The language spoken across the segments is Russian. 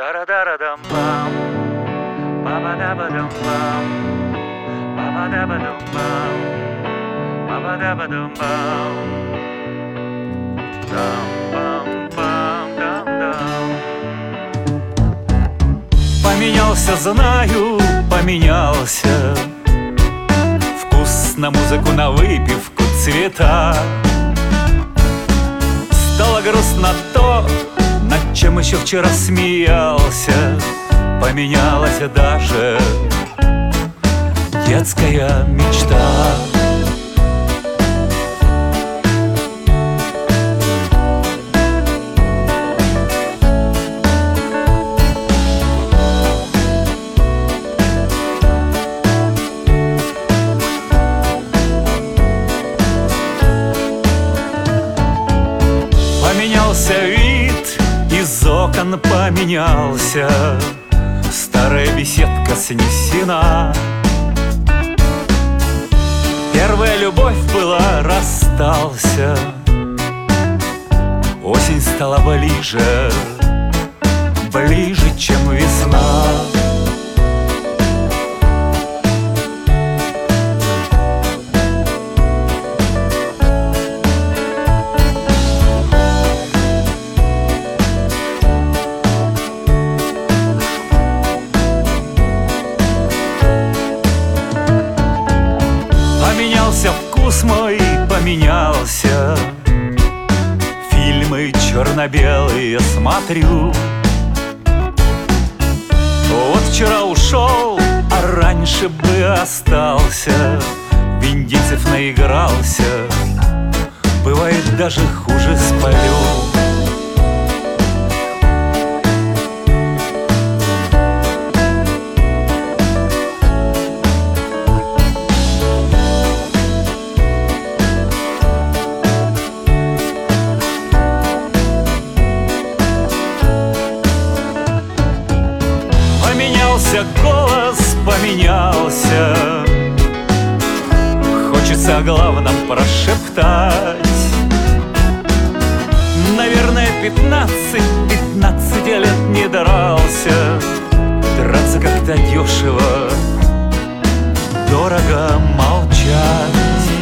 Тарадарадам-бам, ба-ба-да-ба-дам-бам, ба-ба-да-ба-дам-бам, ба-ба-да-ба-дам-бам, дам-бам-бам, дам-дам. Поменялся, знаю, поменялся вкус на музыку, на выпивку, цвета. Стало грустно то, над чем еще вчера смеялся. Поменялась даже детская мечта. Поменялся вид, из окон поменялся, старая беседка снесена. Первая любовь была, расстался. Осень стала ближе, ближе, чем весна. Поменялся вкус мой, поменялся. Фильмы черно-белые смотрю. Вот вчера ушел, а раньше бы остался. В индейцев наигрался, бывает даже хуже сплю. Поменялся голос, поменялся. Хочется о главном прошептать. Наверное, 15 лет не дрался. Драться как-то дешево, дорого молчать.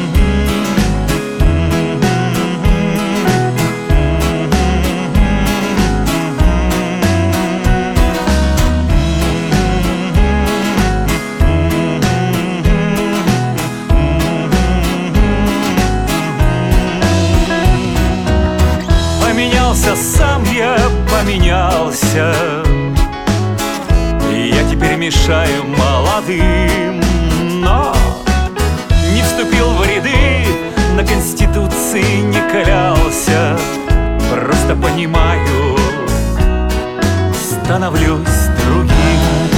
Поменялся сам я, поменялся. И я теперь мешаю молодым. Но не вступил в ряды, на Конституции не клялся. Просто понимаю, становлюсь другим.